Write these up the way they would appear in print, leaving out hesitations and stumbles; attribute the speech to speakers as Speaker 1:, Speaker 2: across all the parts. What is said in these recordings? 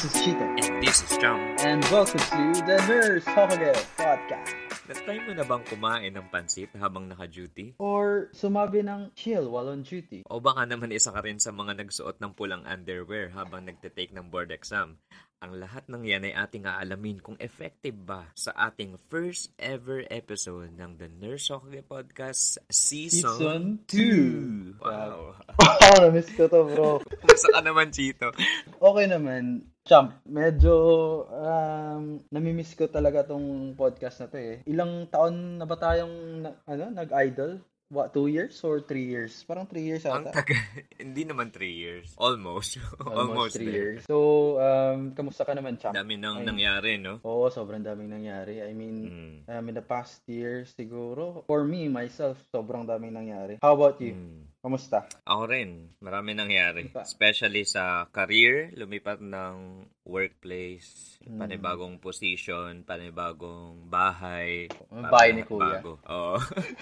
Speaker 1: This is Chito.
Speaker 2: And this is Cham.
Speaker 1: And welcome to the Nurse Hokage Podcast.
Speaker 2: Na-try mo na bang kumain ng pansit habang naka-duty?
Speaker 1: Or sumabi ng chill while on duty.
Speaker 2: O baka naman isa ka rin sa mga nagsuot ng pulang underwear habang nagte-take ng board exam. Ang lahat ng yan ay ating aalamin kung effective ba sa ating first ever episode ng The Nurse Hokage Podcast Season 2. Wow.
Speaker 1: Oh, na-miss ko to, bro.
Speaker 2: Kumusta ka naman, Chito?
Speaker 1: Okay naman. Champ, medyo namimiss ko talaga tong podcast na to eh. Ilang taon na ba tayong nag-idol? What, 2 years or 3 years? Parang 3 years
Speaker 2: Ang
Speaker 1: ata.
Speaker 2: taga, hindi naman 3 years. Almost.
Speaker 1: Almost 3
Speaker 2: there.
Speaker 1: years. So, kamusta ka naman, Champ?
Speaker 2: Dami nang nangyari, no?
Speaker 1: Oo, sobrang daming nangyari. I mean, in the past years siguro, for me, myself, sobrang daming nangyari. How about you? Kamusta?
Speaker 2: Ako rin. Marami nangyari. Especially sa career, lumipat ng workplace, panibagong position, panibagong bahay.
Speaker 1: Bahay ni Kuya.
Speaker 2: Bago. Oo.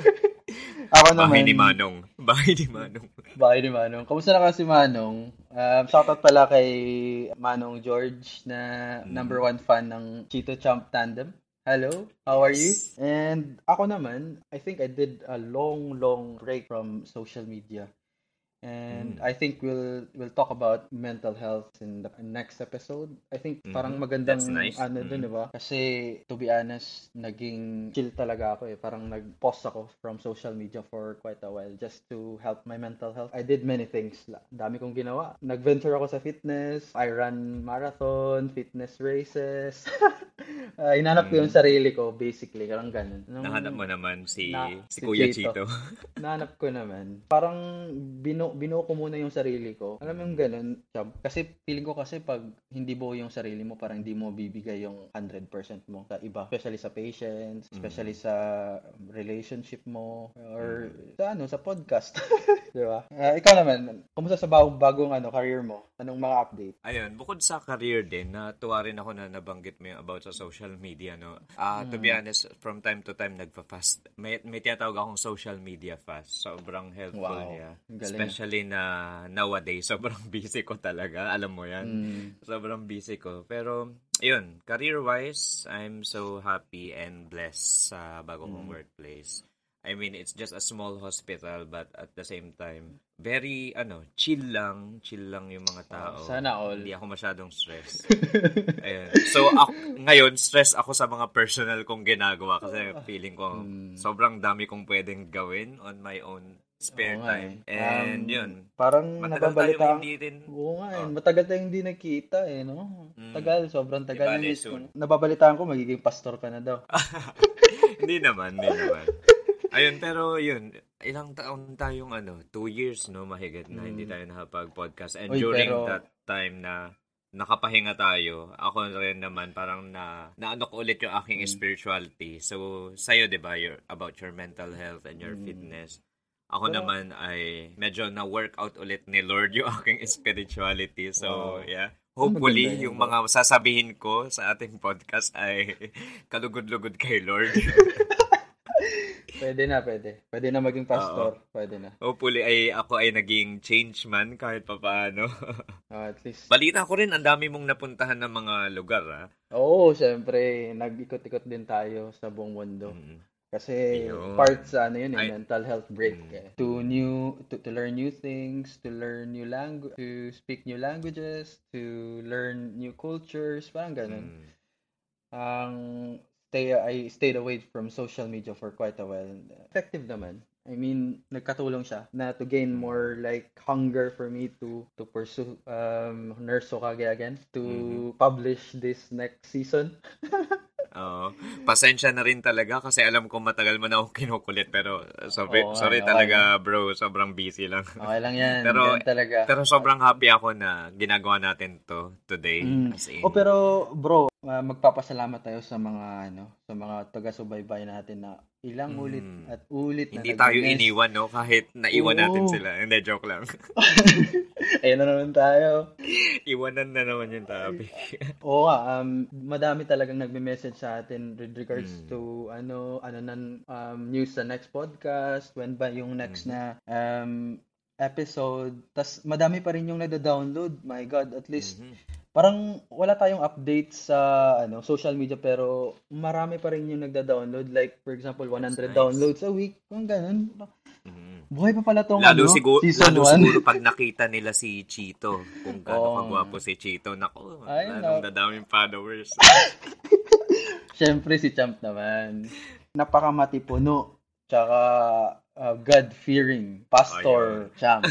Speaker 1: Ako naman.
Speaker 2: Bahay ni Manong. Bahay ni Manong.
Speaker 1: Bahay ni Manong. Kamusta na kasi Manong? Shoutout pala kay Manong George na number 1 fan ng Chito Champ Tandem. Hello, how are you? And ako naman, I think I did a long break from social media. And I think we'll talk about mental health in the next episode. I think parang magandang
Speaker 2: That's nice.
Speaker 1: Dun, diba? Kasi to be honest, naging chill talaga ako eh. Parang nag-pause ako from social media for quite a while just to help my mental health. I did many things. Dami kong ginawa. Nag-venture ako sa fitness. I ran marathon, fitness races. Hinanap ko yung sarili ko, basically. Karang ganun.
Speaker 2: Nahanap mo naman si Kuya Chito.
Speaker 1: Nahanap ko naman. Parang binuo ko muna yung sarili ko. Alam mo yung ganun, Chab? Kasi feeling ko kasi pag hindi buo yung sarili mo, parang hindi mo bibigay yung 100% mo sa iba. Especially sa patients, especially sa relationship mo, or sa podcast. Diba? Ikaw naman, kumusta sa bagong career mo? Anong mga update?
Speaker 2: Ayun, bukod sa career din, natuwa rin ako na nabanggit mo yung about sa social media, no? To be honest, from time to time, nagpa-fast. May tinatawag akong social media fast. Sobrang helpful niya. Especially na nowadays, sobrang busy ko talaga. Alam mo yan? Sobrang busy ko. Pero, yun, career-wise, I'm so happy and blessed sa bago kong workplace. I mean, it's just a small hospital, but at the same time, very, chill lang yung mga tao.
Speaker 1: Sana all.
Speaker 2: Hindi ako masyadong stress. Ayun. So, ngayon, stress ako sa mga personal kong ginagawa kasi feeling ko sobrang dami kong pwedeng gawin on my own spare time. And yun.
Speaker 1: Parang nababalita.
Speaker 2: Oo
Speaker 1: nga, matagal tayong hindi nakita eh, no? Tagal, sobrang tagal.
Speaker 2: Soon.
Speaker 1: Nababalitaan ko, magiging pastor ka na daw.
Speaker 2: Hindi naman. Ayun, pero yun, ilang taon tayong 2 years, no, mahigit na hindi tayo nakapag-podcast. And during that time na nakapahinga tayo, ako rin naman parang naano ko ulit yung aking spirituality. So, sa'yo, di ba, about your mental health and your fitness. Ako naman ay medyo na-workout ulit ni Lord yung aking spirituality. So, yeah. Hopefully, yung mga sasabihin ko sa ating podcast ay kalugod-lugod kay Lord.
Speaker 1: Pwede na maging pastor. Pwede na.
Speaker 2: Hopefully ako ay naging change man kahit papaano.
Speaker 1: At least.
Speaker 2: Balita ko rin, ang dami mong napuntahan ng mga lugar, ha?
Speaker 1: Oo, syempre. Nag-ikot-ikot din tayo sa buong mundo. Kasi part sa mental health break. To learn new things, to learn new language, to speak new languages, to learn new cultures, parang ganun. I stayed away from social media for quite a while. Effective naman. I mean, nagkatulong siya na to gain more like hunger for me to pursue Nurse Hokage again, to publish this next season.
Speaker 2: Oo. Pasensya na rin talaga kasi alam ko matagal mo na ako kinukulit pero sorry talaga bro, sobrang busy lang.
Speaker 1: Okay lang yan.
Speaker 2: Pero sobrang happy ako na ginagawa natin to today. As in.
Speaker 1: Pero bro, magpapasalamat tayo sa mga taga-subaybay natin na ilang ulit at ulit na
Speaker 2: hindi tayo iniwan, no? Kahit naiwan natin sila. Hindi, joke lang.
Speaker 1: Ayun na naman tayo.
Speaker 2: Iwanan na naman yung topic.
Speaker 1: Oo nga, madami talagang nagme-message sa atin with regards to news sa next podcast, when ba yung next na episode, tas madami pa rin yung nada-download. My God, at least parang wala tayong updates sa social media pero marami pa rin yung nagda-download. Like for example, 100
Speaker 2: nice.
Speaker 1: downloads a week. Kung ganun. Buhay pa pala tong
Speaker 2: Lalo
Speaker 1: season 1.
Speaker 2: siguro pag nakita nila si Chito, kung gaano kagwapo si Chito, nako, lalong dadaming followers.
Speaker 1: Siyempre si Champ naman. Napakamatipuno. Tsaka God-fearing. Pastor Champ.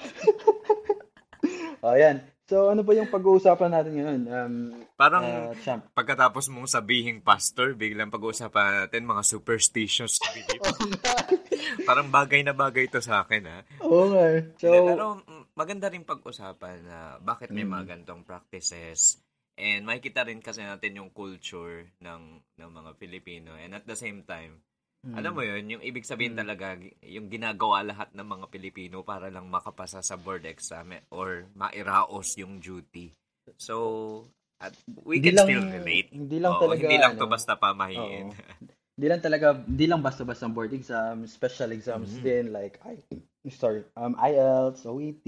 Speaker 1: Ayan. So, ano ba yung pag-uusapan natin ngayon?
Speaker 2: Parang
Speaker 1: Champ.
Speaker 2: pagkatapos mong sabihing pastor, biglang pag-uusapan natin mga superstitious beliefs. Parang bagay na bagay to sa akin, ha?
Speaker 1: Oo nga. So,
Speaker 2: pero maganda rin pag-usapan na bakit may mga gantong practices. And makikita rin kasi natin yung culture ng mga Filipino. And at the same time, alam mo yun, yung ibig sabihin talaga, yung ginagawa lahat ng mga Pilipino para lang makapasa sa board exam or mairaos yung duty. So, we can still relate.
Speaker 1: Hindi lang talaga,
Speaker 2: hindi lang to basta pamahiin.
Speaker 1: Hindi lang basta-basta board exams, special exams din, like, IELTS, OET,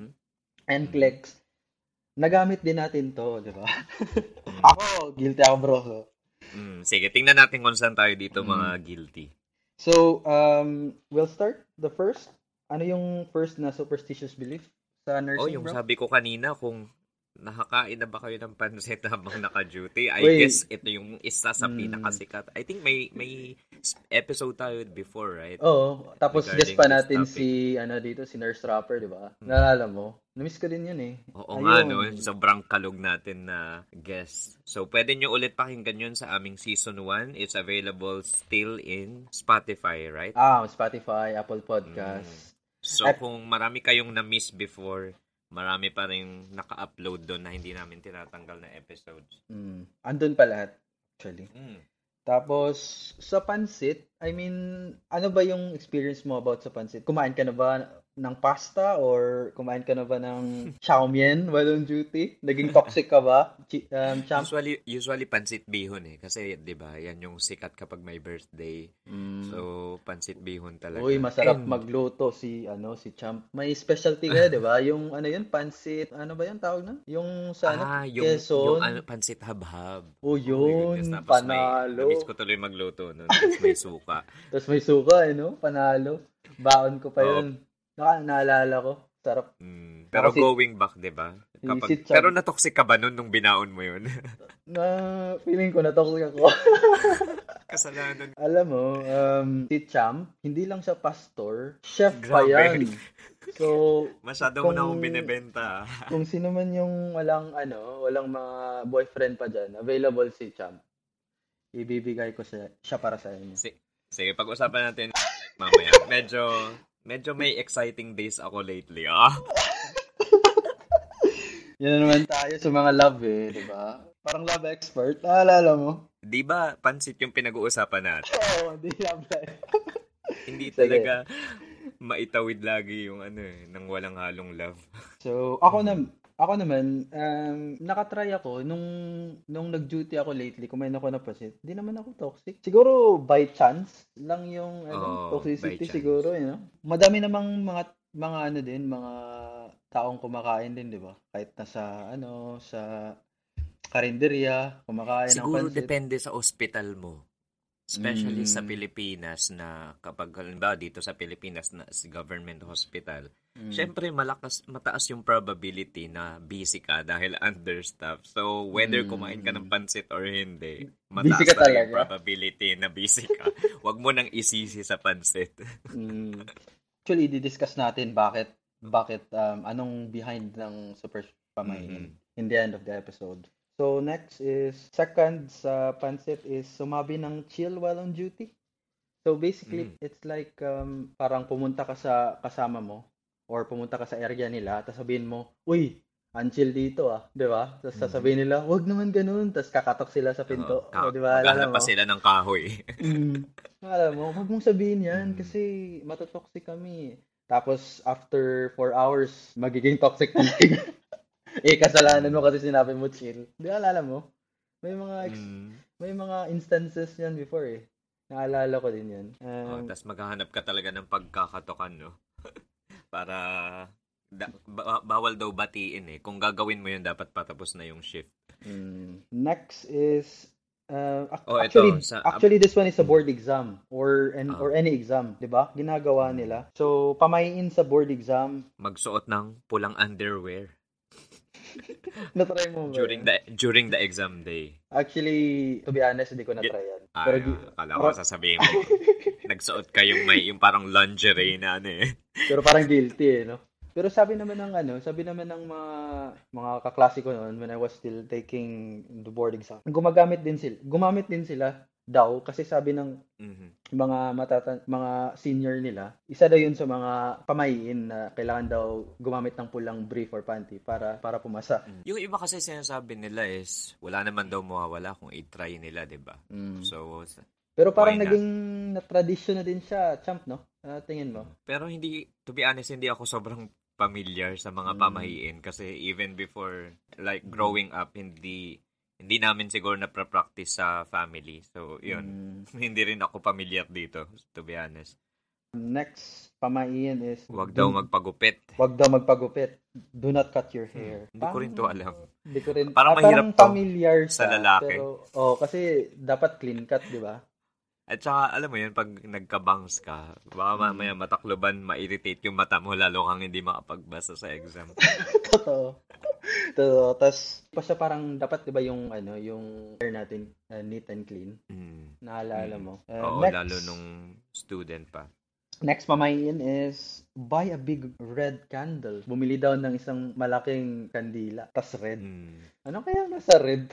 Speaker 1: NCLEX. Nagamit din natin to, di ba? Ako, guilty ako, bro.
Speaker 2: Sige, tingnan natin kung saan tayo dito mga guilty.
Speaker 1: So, we'll start the first. Ano yung first na superstitious belief sa nursing,
Speaker 2: yung
Speaker 1: bro?
Speaker 2: sabi ko kanina, kung nakakain na ba kayo ng pansit habang naka-duty? I guess ito yung isa sa pinakasikat. I think may episode tayo before, right?
Speaker 1: Oo. Tapos guest pa natin si Nurse Rapper, di ba? Naalala mo? Namiss ko din yun eh.
Speaker 2: Oo nga, no? Sobrang kalog natin na guest. So, pwede nyo ulit pakinggan yun sa aming season 1. It's available still in Spotify, right?
Speaker 1: Spotify, Apple Podcasts.
Speaker 2: So, kung marami kayong na-miss before, marami pa rin naka-upload doon na hindi namin tinatanggal na episodes.
Speaker 1: Andun pa lahat, actually. Tapos, sa pansit, I mean, ano ba yung experience mo about sa pansit? Kumain ka na ba ng pasta or kumain ka na ba ng chow mein while on duty? Naging toxic ka ba? Champ?
Speaker 2: Usually pansit bihon eh. Kasi, di ba, yan yung sikat kapag may birthday. So, pansit bihon talaga.
Speaker 1: Uy, masarap magluto si Champ. May specialty ka, di ba? Yung pansit, ano ba yung tawag na? Yung sa Quezon.
Speaker 2: Yung pansit habhab.
Speaker 1: Yun, panalo.
Speaker 2: Namiss ko tuloy magluto nun. Tapos may suka.
Speaker 1: Tapos may suka, panalo. Baon ko pa yun. Naalala ko. Sarap.
Speaker 2: Pero going back, di ba? Pero na-toxic ka ba nun nung binaon mo yun?
Speaker 1: Feeling ko na-toxic ako.
Speaker 2: Kasalanan.
Speaker 1: Alam mo, si Champ, hindi lang siya pastor, chef pa yan. So,
Speaker 2: masyado mo na akong binibenta.
Speaker 1: Kung sino man yung walang mga boyfriend pa dyan, available si Champ. Ibibigay ko siya para sa inyo.
Speaker 2: Sige, pag-usapan natin mamaya. Medyo may exciting days ako lately,
Speaker 1: Yan naman tayo sa mga love di ba? Parang love expert. Naalala mo?
Speaker 2: Di ba, pansit yung pinag-uusapan natin?
Speaker 1: Oo, di love
Speaker 2: Hindi talaga maitawid lagi yung nang walang halong love.
Speaker 1: So, ako naman, nakatry ako nung nag-duty ako lately, kumain ako ng pansit. Hindi naman ako toxic. Siguro by chance lang yung toxicity siguro, Madami namang mga taong kumakain din, 'di ba? Kahit nasa sa karinderya, kumakain ng pansit.
Speaker 2: Siguro depende sa ospital mo. Especially sa Pilipinas na kapag halimbawa dito sa Pilipinas na government hospital, syempre mataas yung probability na busy ka dahil understaffed. So whether kumain ka ng pansit or hindi, mataas na yung probability na busy ka. Huwag mo nang isisi sa pansit.
Speaker 1: Actually, di-discuss natin bakit anong behind ng super pamahiin in the end of the episode. So, next is, second sa pansit is sumabi ng chill while on duty. So, basically, it's like parang pumunta ka sa kasama mo or pumunta ka sa area nila, tapos sabihin mo, uy, ang chill dito di ba? Tapos sasabihin nila, wag naman ganun, tapos kakatok sila sa pinto. Di ba?
Speaker 2: Maghanap pa sila ng kahoy.
Speaker 1: Alam mo, wag mong sabihin yan kasi matotoxic kami. Tapos, after 4 hours, magiging toxic talaga. Kasalanan mo kasi sinabi mo chill. Di alala mo? May mga instances yan before Naalala ko din yan.
Speaker 2: Tapos maghahanap ka talaga ng pagkakatokan, no? para bawal daw batiin eh. Kung gagawin mo yun, dapat patapos na yung shift.
Speaker 1: Next is
Speaker 2: ito,
Speaker 1: actually this one is a board exam or any exam, 'di ba? Ginagawa nila. So pamahiin sa board exam,
Speaker 2: magsuot ng pulang underwear.
Speaker 1: Na-try mo ba?
Speaker 2: During the exam day.
Speaker 1: Actually, to be honest, hindi ko na-try yan.
Speaker 2: Pero akala ko sasabihin mo. Nagsuot ka yung parang lingerie na
Speaker 1: Pero parang guilty no. Pero sabi naman ng mga kaklase ko noon when I was still taking the board exam, gumamit din sila daw kasi sabi ng mga senior nila, isa daw yun sa mga pamahiin na kailangan daw gumamit ng pulang brief or panty para pumasa.
Speaker 2: Yung iba kasi sinasabi nila is wala naman daw mawawala kung i-try nila, 'di ba? So
Speaker 1: pero parang naging na-tradition na din siya, champ, no? Tingin mo?
Speaker 2: Pero to be honest, hindi ako sobrang familiar sa mga pamahiin kasi even before like growing up hindi namin siguro na practice sa family. So yun, hindi rin ako familiar dito, to be honest.
Speaker 1: Next pamahiin is
Speaker 2: wag daw magpagupit.
Speaker 1: Do not cut your hair.
Speaker 2: Hindi ko rin to alam.
Speaker 1: Hindi ko rin.
Speaker 2: Parang mahirap to
Speaker 1: familiar
Speaker 2: sa lalaki.
Speaker 1: Pero kasi dapat clean cut, di ba?
Speaker 2: At saka, alam mo yun, pag nagka-bangs ka, baka mamaya matakloban, ma-irritate yung mata mo, lalo kang hindi makapagbasa sa exam.
Speaker 1: Totoo. Tapos, siya parang dapat, di ba, yung hair natin, neat and clean. Naalala mo.
Speaker 2: Oo, next, lalo nung student pa.
Speaker 1: Next pamahiin is, buy a big red candle. Bumili daw ng isang malaking kandila, tas red. Ano kaya nasa red?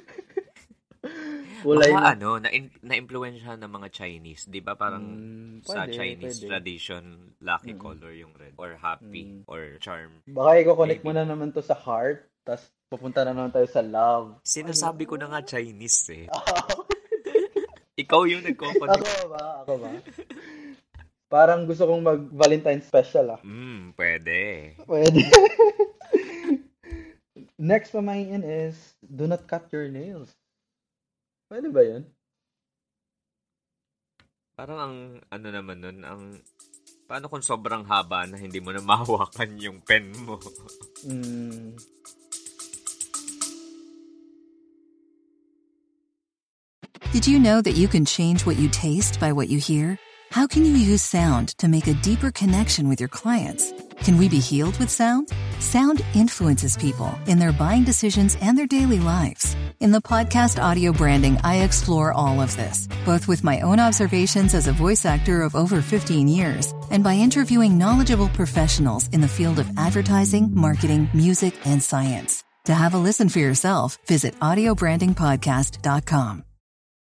Speaker 2: Baka na-influensyahan ng mga Chinese, di ba? Parang sa Chinese tradition, lucky color yung red. Or happy, or charm.
Speaker 1: Baka i-connect mo na naman to sa heart, tas pupunta na naman tayo sa love.
Speaker 2: Sinasabi ko na nga Chinese eh. Ikaw yung nagko-connect.
Speaker 1: Ako ba? Parang gusto kong mag-Valentine special
Speaker 2: Pwede.
Speaker 1: Next pamahiin is, do not cut your nails. Pwede ba yun?
Speaker 2: Parang naman nun, paano kung sobrang haba na hindi mo na mahawakan yung pen mo?
Speaker 3: Did you know that you can change what you taste by what you hear? How can you use sound to make a deeper connection with your clients? Can we be healed with sound? Sound influences people in their buying decisions and their daily lives. In the podcast Audio Branding, I explore all of this, both with my own observations as a voice actor of over 15 years and by interviewing knowledgeable professionals in the field of advertising, marketing, music, and science. To have a listen for yourself, visit audiobrandingpodcast.com.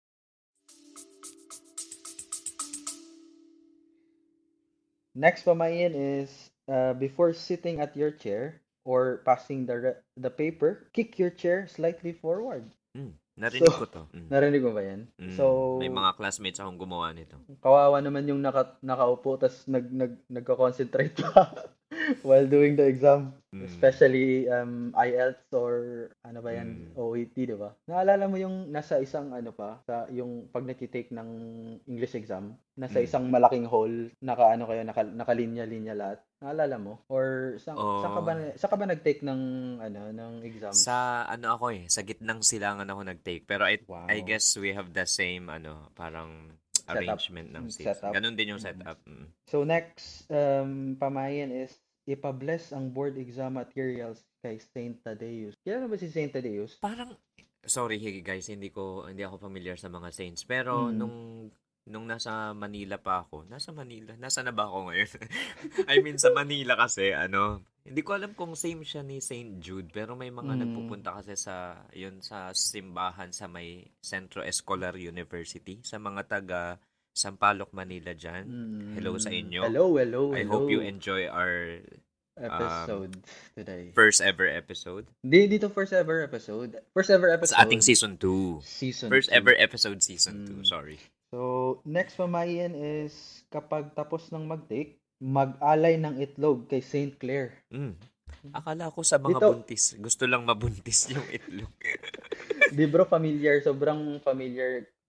Speaker 1: Next pamahiin is, before sitting at your chair or passing the paper, kick your chair slightly forward.
Speaker 2: Narinig ko to.
Speaker 1: Narinig mo ba yan? So,
Speaker 2: may mga classmates akong gumawa nito.
Speaker 1: Kawawa naman yung nakaupo tas nagko-concentrate pa while doing the exam. Especially IELTS or ano ba yan, OET, di ba? Naalala mo yung nasa isang yung pag nagtitake ng English exam, nasa isang malaking hall, nakalinya-linya lahat. Naalala mo? Or saan ka ba nag-take ng exam?
Speaker 2: Sa sa gitnang silangan ako nag-take. Pero I guess we have the same parang arrangement ng seats. Ganun din yung setup.
Speaker 1: So next pamahiin is, ipa-bless ang board exam materials kay Saint Thaddeus. Kilala ba si Saint Thaddeus?
Speaker 2: Parang, sorry guys, hindi ako familiar sa mga saints. Pero nung nasa Manila pa ako, nasa na ba ako ngayon? I mean, sa Manila kasi, hindi ko alam kung same siya ni Saint Jude, pero may mga nagpupunta kasi sa simbahan sa may Centro Escolar University, sa mga taga Sampaloc, Manila dyan. Hello sa inyo.
Speaker 1: Hello.
Speaker 2: I hope you enjoy our
Speaker 1: episode today.
Speaker 2: First ever episode.
Speaker 1: Dito first ever episode.
Speaker 2: Sa ating season 2. First ever episode season 2. Sorry.
Speaker 1: So, next pamahiin is, kapag tapos ng mag-take, mag-alay ng itlog kay Saint Clair.
Speaker 2: Akala ko sa mga buntis. Gusto lang mabuntis yung itlog.
Speaker 1: Di bro, familiar. Sobrang familiar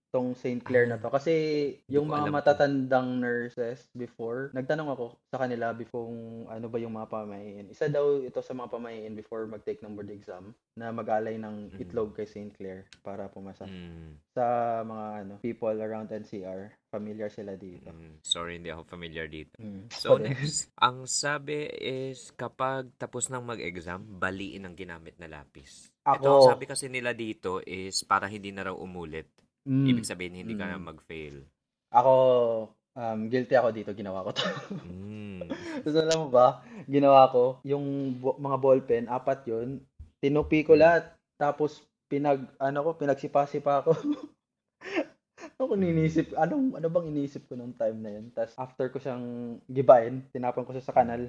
Speaker 1: tong St. Clair na to. Kasi yung mga matatandang nurses before, nagtanong ako sa kanila before ano ba yung mga pamahiin. Isa daw ito sa mga pamahiin before mag-take ng board exam na mag-alay ng itlog kay St. Clair para pumasa. Sa mga people around NCR, familiar sila dito.
Speaker 2: Sorry, hindi ako familiar dito. So next, ang sabi is kapag tapos ng mag-exam, baliin ang ginamit na lapis. Ito ang sabi kasi nila dito is para hindi na raw umulit. Ibig sabihin, hindi ka na mag-fail.
Speaker 1: Ako, guilty ako dito. Ginawa ko to. Tapos alam mo ba, ginawa ko, yung mga ballpen, 4 yun, tinupi ko lahat. Tapos, pinagsipa-sipa ako. Ano bang inisip ko nung time na yun? Tapos, after ko siyang gibain, tinapon ko siya sa kanal.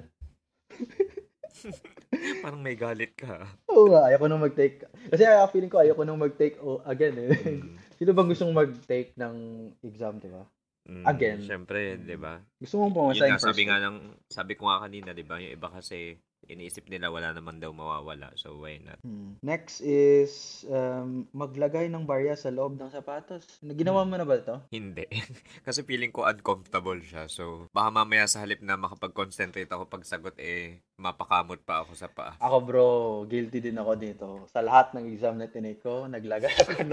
Speaker 2: Parang may galit ka.
Speaker 1: Oo nga, ayoko nung mag-take. Kasi feeling ko ayoko nung mag-take again eh. Sino bang gustong mag-take ng exam, di ba? Again.
Speaker 2: Siyempre, di ba?
Speaker 1: Gusto mong pumasa in person.
Speaker 2: Sabi ko nga kanina, di ba? Yung iba kasi iniisip nila wala naman daw mawawala. So, why not?
Speaker 1: Next is maglagay ng barya sa loob ng sapatos. Ginawa mo na ba ito?
Speaker 2: Hindi. Kasi feeling ko uncomfortable siya. So, baka mamaya sa halip na makapag-concentrate ako pagsagot, mapakamot pa ako sa paa.
Speaker 1: Ako bro, guilty din ako dito. Sa lahat ng exam na tinake ko, naglagay ako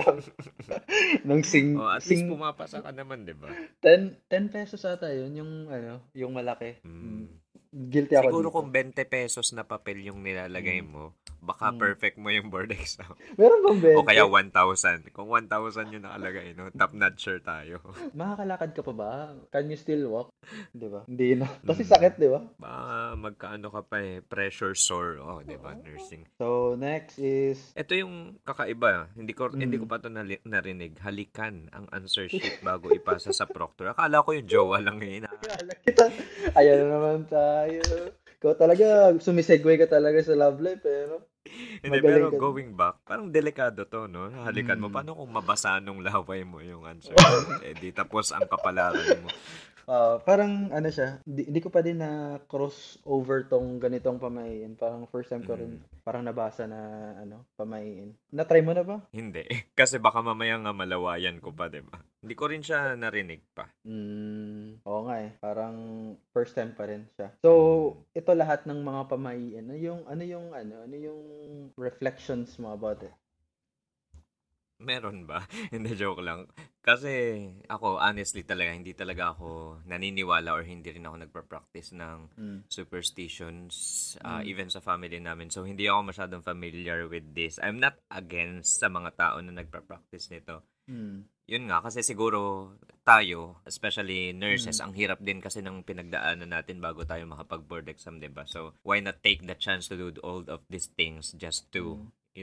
Speaker 1: ng
Speaker 2: at least pumapasa ka naman, di ba?
Speaker 1: 10 pesos ata yun, yung malaki. Guilty ako
Speaker 2: siguro
Speaker 1: dito.
Speaker 2: Kung 20 pesos na papel yung nilalagay mo, baka perfect mo yung board exam.
Speaker 1: Meron bang 20?
Speaker 2: O kaya 1,000. Kung 1,000 yung nakalagay, top-notcher tayo.
Speaker 1: Makakalakad ka pa ba? Can you still walk? Di ba? Hindi na. Kasi sakit, di ba?
Speaker 2: Magkaano ka pa pressure sore. Di ba? Nursing.
Speaker 1: So, next is...
Speaker 2: Ito yung kakaiba. Hindi ko pa ito narinig. Halikan ang answer sheet bago ipasa sa proctor. Akala ko yung jowa lang yun.
Speaker 1: Ayan na naman tayo. Ikaw talaga, sumisegue ka talaga sa love life, no?
Speaker 2: Hindi, pero going back, parang delikado to, no? Halikan mo. Paano kung mabasa nung laway mo yung answer? Di tapos ang kapalaran mo.
Speaker 1: Parang siya, hindi ko pa din na cross over tong ganitong pamahiin. Parang first time ko rin parang nabasa na pamahiin. Na-try mo na ba?
Speaker 2: Hindi. Kasi baka mamaya nga malawayan ko pa, diba? Hindi ko rin siya narinig pa.
Speaker 1: Oo nga parang first time pa rin siya. So, ito lahat ng mga pamahiin. Ano yung reflections mo about it?
Speaker 2: Meron ba? Hindi, joke lang. Kasi ako, honestly talaga, hindi talaga ako naniniwala or hindi rin ako nagpa-practice ng superstitions, even sa family namin. So, hindi ako masyadong familiar with this. I'm not against sa mga tao na nagpa-practice nito. Yun nga, kasi siguro tayo, especially nurses, ang hirap din kasi ng pinagdaanan natin bago tayo makapag-board exam, diba? So, why not take the chance to do all of these things just to...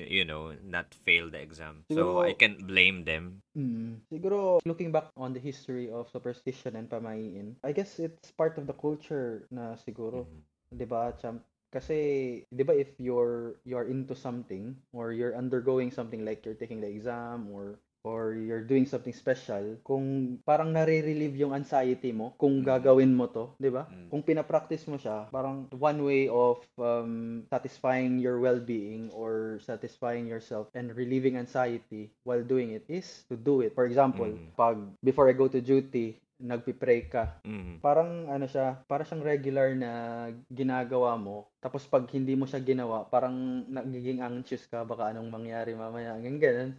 Speaker 2: not fail the exam. Siguro, so, I can't blame them.
Speaker 1: Siguro, looking back on the history of superstition and pamahiin, I guess it's part of the culture na siguro. Diba, champ? Kasi, diba, if you're into something, or you're undergoing something like you're taking the exam, or you're doing something special, kung parang nare-relieve yung anxiety mo, kung gagawin mo to, di ba? Kung pinapractice mo siya, parang one way of satisfying your well-being or satisfying yourself and relieving anxiety while doing it is to do it. For example, before I go to duty, nagpipray ka. Parang para siyang regular na ginagawa mo. Tapos pag hindi mo siya ginawa, parang nagiging anxious ka, baka anong mangyari mamaya. Ganyan.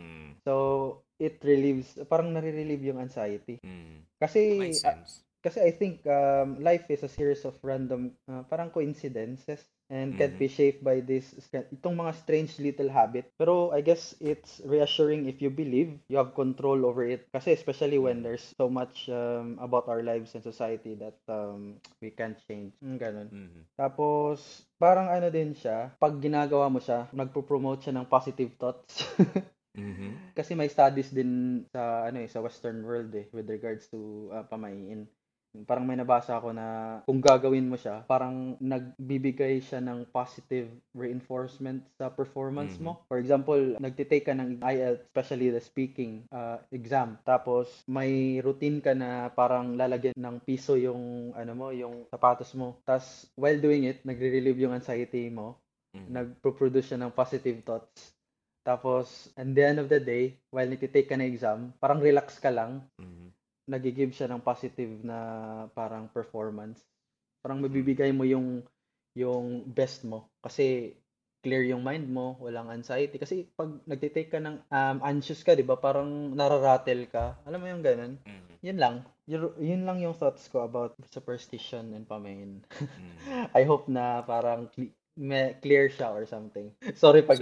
Speaker 1: So, it relieves, parang nare-relieve yung anxiety. Kasi, kasi I think life is a series of random, parang coincidences and can't be shaped by itong mga strange little habit. Pero I guess it's reassuring if you believe you have control over it. Kasi especially when there's so much about our lives and society that we can't change. Ganun. Tapos, parang din siya, pag ginagawa mo siya, nagpo-promote siya ng positive thoughts. Kasi may studies din sa Western world with regards to pamahiin. Parang may nabasa ako na kung gagawin mo siya, parang nagbibigay siya ng positive reinforcement sa performance mo. For example, nagtitake ka ng IELTS, especially the speaking exam. Tapos may routine ka na parang lalagyan ng piso yung yung sapatos mo. Tapos while doing it, nagre-relieve yung anxiety mo. Nagpo-produce siya ng positive thoughts. Tapos, at the end of the day, while nagtitake ka ng exam, parang relax ka lang,
Speaker 2: Mhm.
Speaker 1: nagigive siya ng positive na parang performance. Parang mabibigay mo yung best mo kasi clear yung mind mo, walang anxiety. Kasi pag nagtitake ka ng anxious ka, di ba? Parang nararatel ka. Alam mo yung ganun?
Speaker 2: Mhm.
Speaker 1: Yun lang. Yun lang yung thoughts ko about superstition and pamain.
Speaker 2: Mhm.
Speaker 1: I hope na parang clear siya or something. Sorry pag
Speaker 2: So,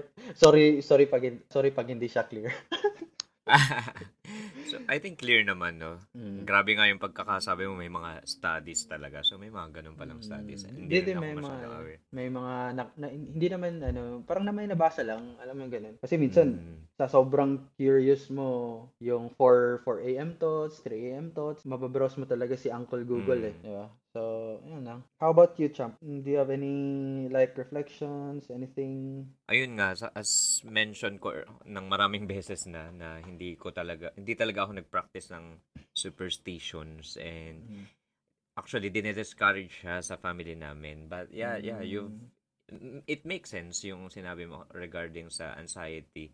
Speaker 1: sorry pag hindi siya clear.
Speaker 2: So, I think clear naman, no?
Speaker 1: Mm.
Speaker 2: Grabe nga yung pagkakasabi mo, may mga studies talaga. So, may mga ganun palang studies. Hindi rin ako masyadong aware.
Speaker 1: May mga hindi naman parang na may nabasa lang, alam mo yung ganun. Kasi minsan sa sobrang curious mo, yung 4 AM thoughts, 3 AM thoughts, mababrowse mo talaga si Uncle Google eh, di ba? So, yun lang. How about you, Champ? Do you have any like reflections, anything?
Speaker 2: Ayun nga, as mentioned ko ng maraming beses na hindi talaga ako nag-practice ng superstitions and actually dinidiscourage siya sa family namin. But yeah, it makes sense yung sinabi mo regarding sa anxiety.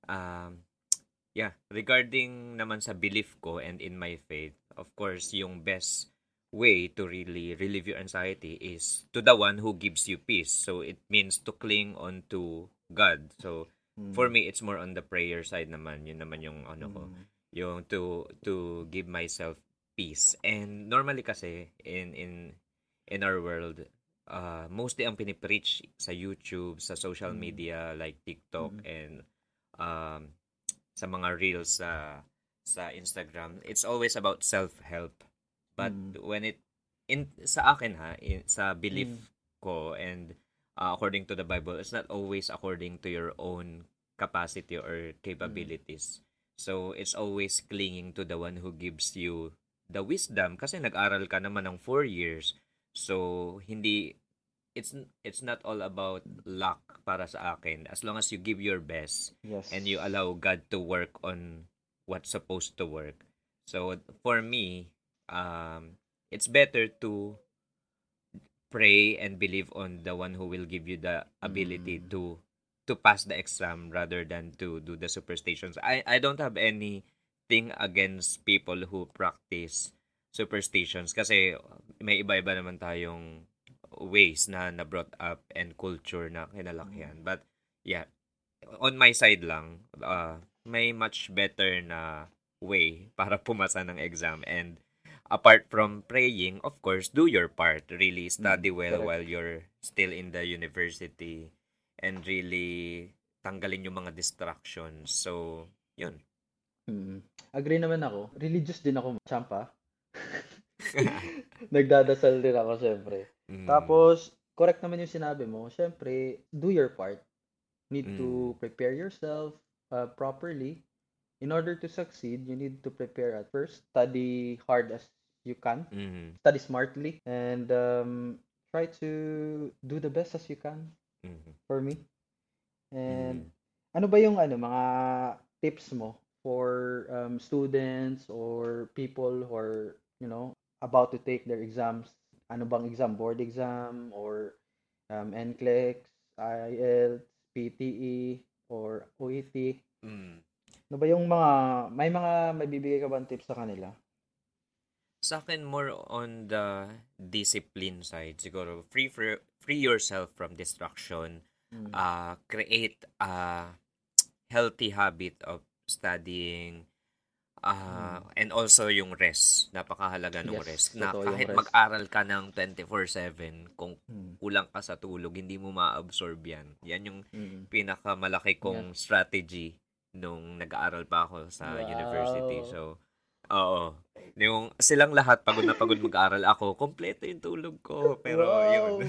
Speaker 2: Regarding naman sa belief ko and in my faith, of course, yung best way to really relieve your anxiety is to the one who gives you peace. So it means to cling on to God. So for me, it's more on the prayer side naman. Yun naman yung ko, yung to give myself peace. And normally kasi in our world, mostly ang pinipreach sa YouTube, sa social media like TikTok and sa mga reels sa Instagram, it's always about self-help. But when sa akin sa belief ko and according to the Bible, it's not always according to your own capacity or capabilities. So it's always clinging to the one who gives you the wisdom kasi nag-aral ka naman ng 4 years. So it's not all about luck para sa akin as long as you give your best and you allow God to work on what's supposed to work. So for me, it's better to pray and believe on the one who will give you the ability to pass the exam rather than to do the superstitions. I don't have anything against people who practice superstitions kasi may iba-iba naman tayong ways na brought up and culture na kinalakihan. But yeah, on my side lang, may much better na way para pumasa ng exam. And apart from praying, of course, do your part. Really study well while you're still in the university and really tanggalin yung mga distractions. So, yun.
Speaker 1: Agree naman ako. Religious din ako, Champa. Nagdadasal din ako, syempre. Tapos, correct naman yung sinabi mo. Syempre, do your part. Need to prepare yourself properly. In order to succeed, you need to prepare at first. Study hard as you can. Study smartly. And try to do the best as you can for me. And ano ba yung mga tips mo for students or people who are, about to take their exams? Ano bang exam? Board exam or NCLEX, IELTS, PTE, or OET? Ano ba yung may mabibigay ka bang tips sa kanila?
Speaker 2: Sa akin, more on the discipline side. Siguro, free yourself from distraction. Create a healthy habit of studying. And also yung rest. Napakahalaga ng rest. Na kahit mag-aral ka ng 24/7, kung kulang ka sa tulog, hindi mo ma-absorb yan. Yan yung pinakamalaki kong strategy nung nag-aaral pa ako sa university. So, oo. Yung silang lahat, pagod na pagod mag-aaral ako, kompleto yung tulog ko. Pero yun.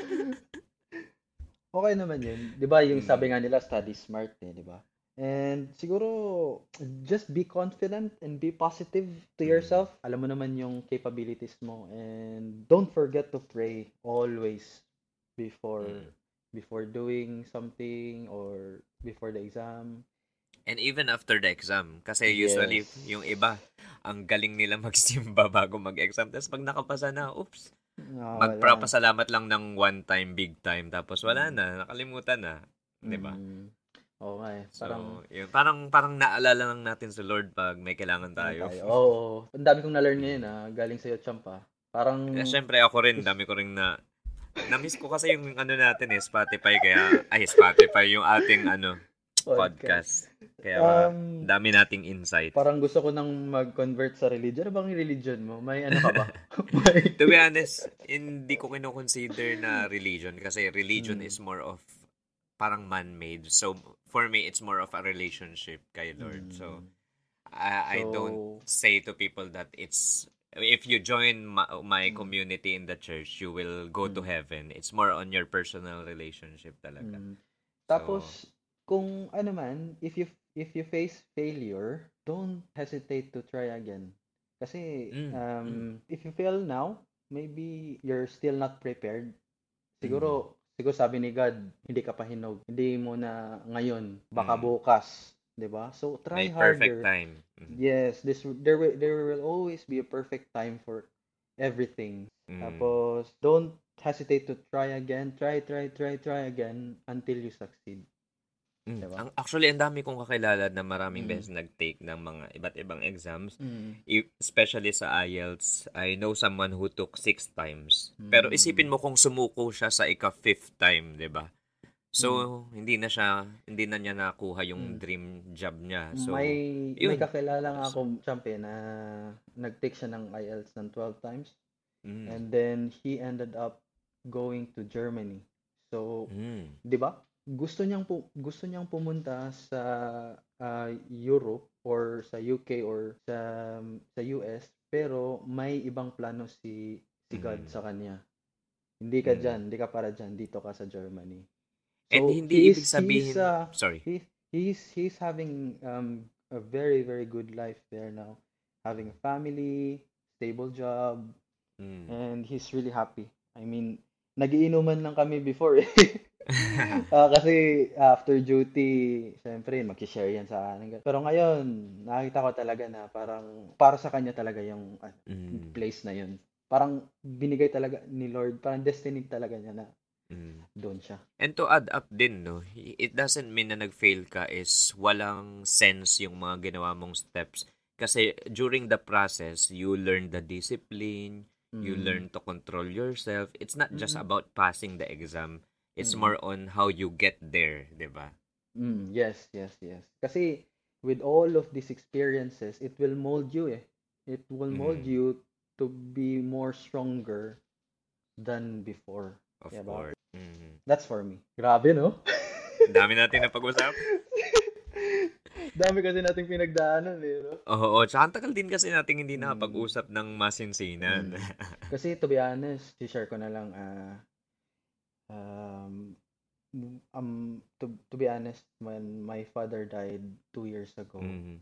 Speaker 1: Okay naman yun. Di ba yung sabi nga nila, study smart di ba? And siguro, just be confident and be positive to yourself. Alam mo naman yung capabilities mo. And don't forget to pray always before doing something or before the exam.
Speaker 2: And even after the exam. Kasi usually, yung iba, ang galing nila magsimba bago mag-exam. Tapos pag nakapasa na, oops, magpapasalamat lang ng one time, big time. Tapos wala na, nakalimutan na. Diba?
Speaker 1: Oo nga eh.
Speaker 2: So, parang naalala lang natin sa Lord pag may kailangan tayo.
Speaker 1: Oo. Ang dami kong na-learn ngayon galing sa'yo, Champ Parang...
Speaker 2: Siyempre ako rin, dami ko rin na-miss ko kasi yung natin Spotify, Spotify yung ating podcast. Kaya dami nating insight.
Speaker 1: Parang gusto ko nang mag-convert sa religion. Ano bang religion mo? May ka ba?
Speaker 2: To be honest, hindi ko kino-consider na religion kasi religion is more of parang man-made. So, for me, it's more of a relationship kay Lord. So, I don't say to people that it's if you join my community in the church, you will go to heaven. It's more on your personal relationship talaga.
Speaker 1: Tapos, kung if you face failure, don't hesitate to try again. Kasi, if you fail now, maybe you're still not prepared. Siguro sabi ni God, hindi ka pa hinog. Hindi mo na ngayon, baka bukas, 'di ba? So try harder.
Speaker 2: Perfect time.
Speaker 1: Yes, there will always be a perfect time for everything. Tapos don't hesitate to try again. Try again until you succeed. Diba?
Speaker 2: Actually, ang dami kong kakilala na maraming beses nag-take ng mga iba't ibang exams. Especially sa IELTS, I know someone who took 6 times. Pero isipin mo kung sumuko siya sa ika-5th time, 'di ba? So, hindi na niya nakuha yung dream job niya. So,
Speaker 1: may kakilala nga ako, Champ, na nag-take siya ng IELTS ng 12 times. And then he ended up going to Germany. So, 'di ba? Gusto niyang pumunta sa Europe or sa UK or sa US, pero may ibang plano si God sa kanya. Hindi ka diyan, hindi ka para diyan, dito ka sa Germany. So,
Speaker 2: and hindi ibig sabihin,
Speaker 1: he's having a very very good life there now, having a family, stable job, and he's really happy. I mean, nagiinuman lang kami before kasi after duty, syempre mag-share yan sa akin. Pero ngayon, nakita ko talaga na parang para sa kanya talaga yung place na yun. Parang binigay talaga ni Lord, parang destiny talaga niya na doon siya.
Speaker 2: And to add up din, no, it doesn't mean na nag-fail ka is walang sense yung mga ginawa mong steps. Kasi during the process, you learn the discipline, you learn to control yourself. It's not just about passing the exam. It's more on how you get there, di ba?
Speaker 1: Yes. Kasi with all of these experiences, it will mold you It will mold you to be more stronger than before.
Speaker 2: Of course.
Speaker 1: That's for me. Grabe, no?
Speaker 2: Dami natin na pag-usap.
Speaker 1: Dami kasi nating pinagdaanan, no?
Speaker 2: Oo, tsaka tagal din kasi nating hindi nakapag-usap ng masinsinan.
Speaker 1: Kasi to be honest, share ko na lang, to be honest, when my father died 2 years ago,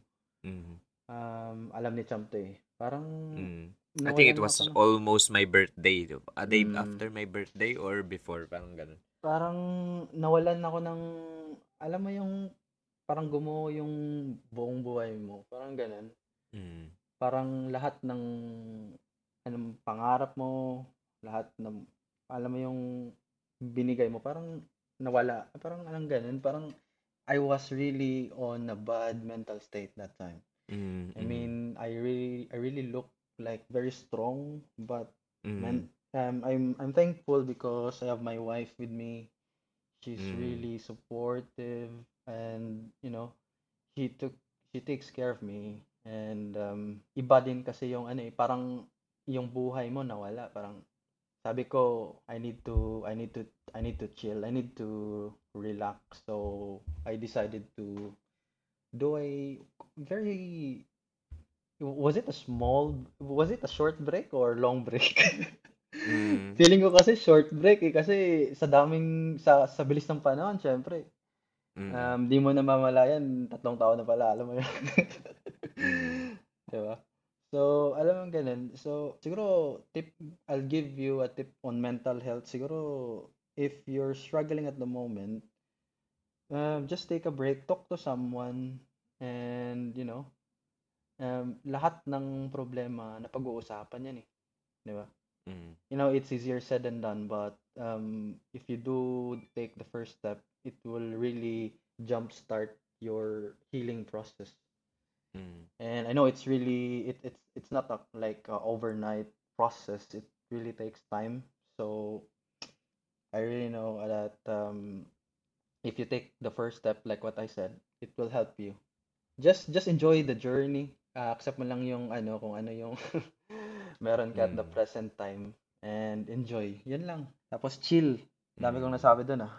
Speaker 1: alam ni Champ parang
Speaker 2: I think it was almost my birthday. A day after my birthday or before, parang ganun.
Speaker 1: Parang nawalan ako ng, alam mo yung, parang gumuho yung buong buhay mo. Parang ganun. Parang lahat ng pangarap mo, lahat ng, alam mo yung binigay mo, parang nawala. Parang anong ganun. Parang I was really on a bad mental state that time. I mean, I really look like very strong, but I'm thankful because I have my wife with me. She's really supportive, and she takes care of me, and iba din kasi yung parang yung buhay mo nawala. Parang sabi ko, I need to chill, I need to relax. So I decided to do a very, was it a short break or long break? Feeling ko kasi short break kasi sa bilis ng panahon, syempre. Di mo na mamalayan, 3 taon na pala, alam mo yun. Diba? So, alam mo ganun. So, siguro, I'll give you a tip on mental health. Siguro, if you're struggling at the moment, just take a break, talk to someone, and, lahat ng problema na pag-uusapan yan di ba? It's easier said than done, but if you do take the first step, it will really jumpstart your healing process. And I know it's really it's not like a overnight process. It really takes time. So I really know that if you take the first step, like what I said, it will help you. Just enjoy the journey. Accept mo lang yung kung ano yung meron ka at the
Speaker 2: Mm.
Speaker 1: present time and enjoy. Yun lang. Tapos chill. Dami kong
Speaker 2: Mm.
Speaker 1: nasabi dun ah.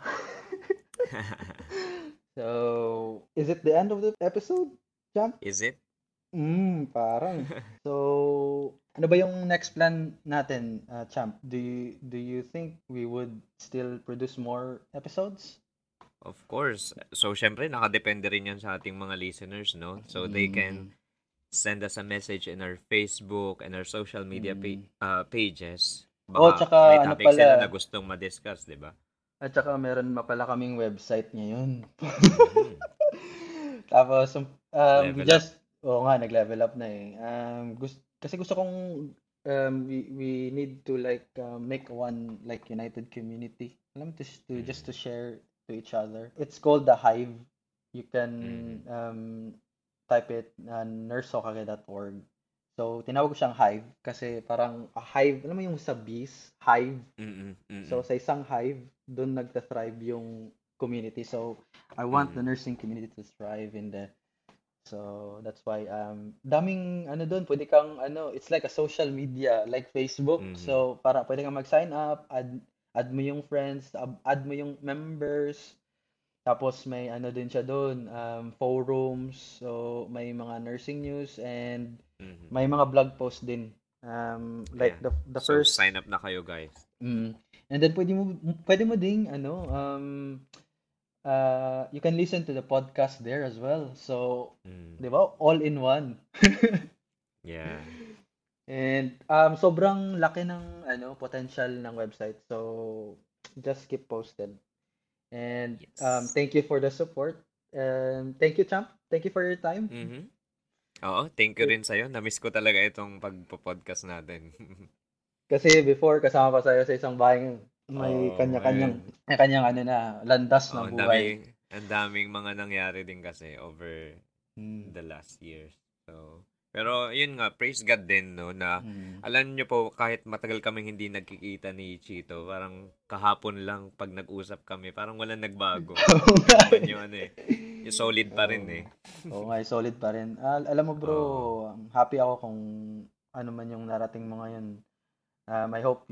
Speaker 1: So, is it the end of the episode, Champ?
Speaker 2: Is it?
Speaker 1: Parang. So, ano ba yung next plan natin, Champ? Do you think we would still produce more episodes?
Speaker 2: Of course. So, syempre, nakadepende rin yan sa ating mga listeners, no? So, they can
Speaker 1: Mm,
Speaker 2: send us a message in our Facebook and our social media
Speaker 1: mm.
Speaker 2: pages.
Speaker 1: Oh,
Speaker 2: Baka may
Speaker 1: tsaka ano
Speaker 2: topic sila na
Speaker 1: pala,
Speaker 2: gustong ma-discuss, di ba?
Speaker 1: at tsaka meron pa pala kaming website ngayon.
Speaker 2: Mhm.
Speaker 1: Tapos, we
Speaker 2: Level up.
Speaker 1: just, oo nga, nag-level up na eh. Kasi gusto kong, we need to like make one like united community. Alam mo, just to
Speaker 2: Mm.
Speaker 1: share to each other. It's called the Hive. You can
Speaker 2: Mm.
Speaker 1: type it nursehokage.org. So, tinawag ko siyang Hive kasi parang a hive, alam mo yung sa bees, hive.
Speaker 2: Mm.
Speaker 1: So,
Speaker 2: Mm.
Speaker 1: sa isang hive, doon nagta-thrive yung community. So, I want the
Speaker 2: Mm.
Speaker 1: nursing community to thrive in the so that's why daming doon, pwede kang it's like a social media like Facebook.
Speaker 2: Mm.
Speaker 1: So para pwede kang mag-sign up, add mo yung friends, add mo yung members. Tapos may din siya doon, forums. So may mga nursing news and
Speaker 2: Mm.
Speaker 1: may mga blog post din. Like
Speaker 2: Yeah.
Speaker 1: the
Speaker 2: So,
Speaker 1: first
Speaker 2: sign up na kayo, guys.
Speaker 1: and then pwede mo ding you can listen to the podcast there as well. So,
Speaker 2: Mm.
Speaker 1: 'di ba? All in one.
Speaker 2: Yeah.
Speaker 1: And sobrang laki ng potential ng website. So, just keep posted. And
Speaker 2: Yes.
Speaker 1: thank you for the support. And thank you, Champ. Thank you for your time.
Speaker 2: Mhm. Oo, thank you rin sa'yo. Na-miss ko talaga itong pagpo-podcast natin.
Speaker 1: Kasi before kasama pa sa'yo sa isang bahay,
Speaker 2: Oo, ngayon.
Speaker 1: may kanyang landas
Speaker 2: Oo,
Speaker 1: na buhay.
Speaker 2: ang daming mga nangyari din kasi over
Speaker 1: Mm.
Speaker 2: the last years. So, pero yun nga, praise God din, no, na
Speaker 1: Mm.
Speaker 2: alam nyo po, kahit matagal kaming hindi nagkikita ni Chito, parang kahapon lang pag nag-usap kami, parang walang nagbago.
Speaker 1: Oo nga
Speaker 2: Naman
Speaker 1: eh.
Speaker 2: yung yung solid pa rin
Speaker 1: Oo.
Speaker 2: eh.
Speaker 1: Oo nga, solid pa rin. Alam mo bro,
Speaker 2: Oo.
Speaker 1: happy ako kung ano man yung narating mo ngayon. I hope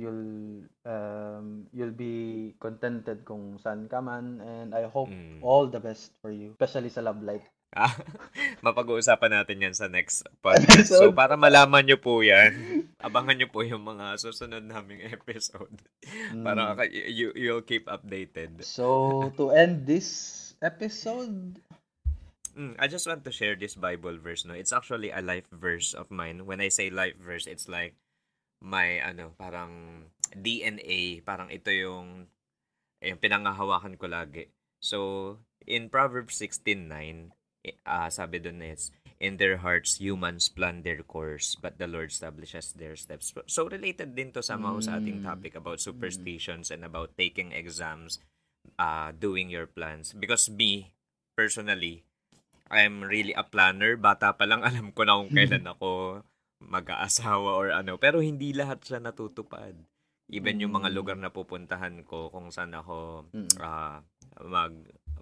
Speaker 1: you'll be contented kung saan ka man, and I hope
Speaker 2: Mm.
Speaker 1: all the best for you, especially sa love life.
Speaker 2: Ah, mapag-uusapan natin yan sa next podcast. So,
Speaker 1: Episode.
Speaker 2: para malaman nyo po yan, abangan nyo po yung mga susunod naming episode. Para
Speaker 1: Mm.
Speaker 2: you'll keep updated.
Speaker 1: So, to end this episode,
Speaker 2: I just want to share this Bible verse, no? It's actually a life verse of mine. When I say life verse, it's like my, parang DNA. Parang ito yung pinangahawakan ko lagi. So, in Proverbs 16:9, sabi doon is, in their hearts, humans plan their course, but the Lord establishes their steps. So, related din to somehow sa ating topic about superstitions and about taking exams, doing your plans. Because me, personally, I'm really a planner. Bata pa lang alam ko na kung kailan ako mag-aasawa or ano. Pero hindi lahat siya natutupad. Even yung mga lugar na pupuntahan ko, kung saan ako mag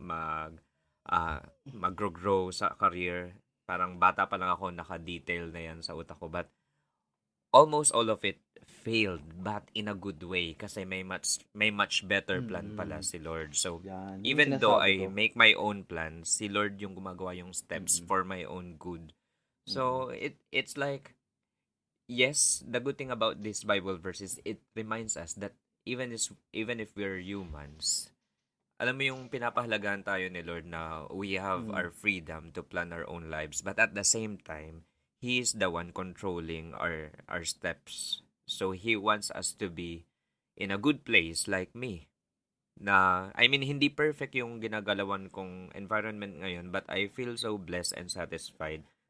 Speaker 2: mag-grow sa career. Parang bata pa lang ako, naka-detail na yan sa utak ko. But almost all of it failed, but in a good way. Kasi may much better plan pala si Lord. So,
Speaker 1: yan, yung
Speaker 2: even though
Speaker 1: sinasabi
Speaker 2: I
Speaker 1: ko.
Speaker 2: make my own plans, si Lord yung gumagawa yung steps for my own good. So, it's like, yes, the good thing about this Bible verse is it reminds us that even if we're humans, alam mo yung pinapahalagahan tayo ni Lord na we have our freedom to plan our own lives, but at the same time, He is the one controlling our steps. So He wants us to be in a good place like me. Na, I mean, hindi perfect yung ginagalawan kong environment ngayon, but I feel so blessed and satisfied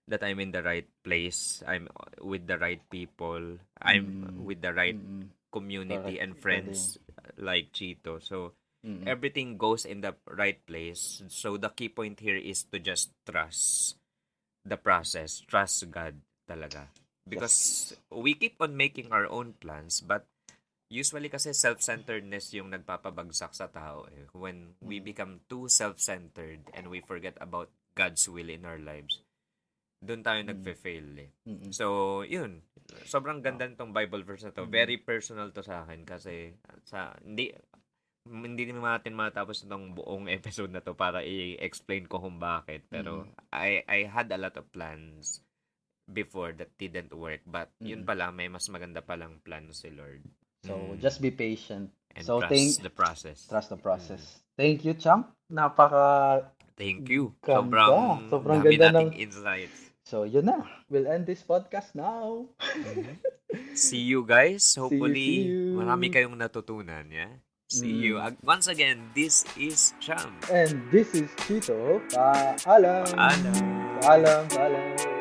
Speaker 2: that I'm in the right place. I'm with the right people. I'm with the right community and friends like Chito. So, everything goes in the right place. So, the key point here is to just trust the process. Trust God talaga. Because we keep on making our own plans, but usually kasi self-centeredness yung nagpapabagsak sa tao. When we become too self-centered and we forget about God's will in our lives, doon tayo nagfe-fail. So, yun. Sobrang ganda nitong Bible verse na to. Very personal to sa akin kasi hindi natin matapos itong buong episode na to para i-explain ko kung bakit. Pero I had a lot of plans before that didn't work. But yun pala, may mas maganda palang plan si Lord.
Speaker 1: So, just be patient.
Speaker 2: And
Speaker 1: so,
Speaker 2: trust the process.
Speaker 1: Trust the process. Thank you, champ.
Speaker 2: Thank you.
Speaker 1: Sobrang
Speaker 2: dami
Speaker 1: ganda
Speaker 2: nating
Speaker 1: ng
Speaker 2: insights.
Speaker 1: So, yun na. We'll end this podcast now.
Speaker 2: See you guys. Hopefully,
Speaker 1: See you.
Speaker 2: marami kayong natutunan. Yeah? See you. Once again, this is Cham.
Speaker 1: And this is Chito. Paalam.
Speaker 2: Paalam.
Speaker 1: Paalam. Paalam.